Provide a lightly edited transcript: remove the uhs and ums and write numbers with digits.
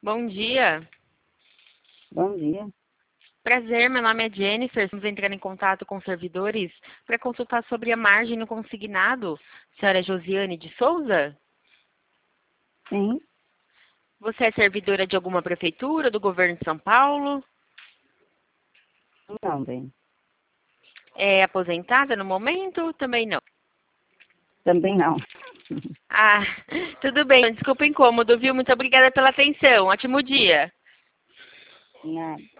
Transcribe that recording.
Bom dia. Bom dia. Prazer, meu nome é Jennifer. Estamos entrando em contato com servidores para consultar sobre a margem no consignado. Senhora Josiane de Souza? Sim, Você é servidora de alguma prefeitura, do governo de São Paulo? não, bem. É aposentada no momento? Também não. Também não. Ah, tudo bem. Desculpa o incômodo, viu? Muito obrigada pela atenção. Ótimo dia. Nada.